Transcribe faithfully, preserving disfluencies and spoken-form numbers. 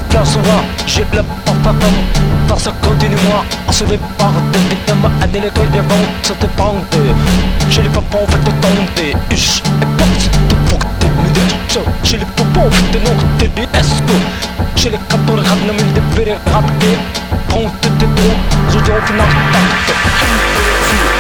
car souvent j'ai la porte à femme. Par ce continue-moi, ensevelie par des victimes à des l'école bien bon, ça te prend. J'ai les papons fait de tenter, uch, et porte de pour que t'es minutes. J'ai les papons fait de non, t'es esco. J'ai les capteurs de rad, namine de péré rapide. Prends tes tes trous, je dis au final, tac.